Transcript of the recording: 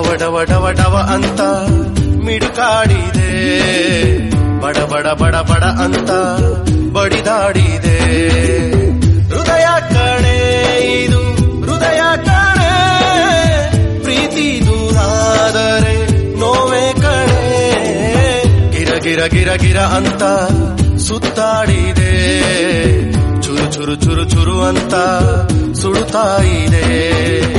ಡವ ಡವ ಡವ ಅಂತ ಮಿಡುಕಾಡಿದೆ, ಬಡ ಬಡ ಬಡ ಬಡ ಅಂತ ಬಡಿದಾಡಿದೆ. ಹೃದಯ ಕಣೆ ಇದು ಹೃದಯ ಕಣೆ, ಪ್ರೀತಿ ದೂರಾದರೆ ನೋವೇ ಕಣೆ. ಗಿರ ಗಿರ ಗಿರ ಗಿರ ಅಂತ ಸುತ್ತಾಡಿದೆ, ಚುರು ಚುರು ಚುರು ಚುರು ಅಂತ ಸುಡುತ್ತಾ ಇದೆ.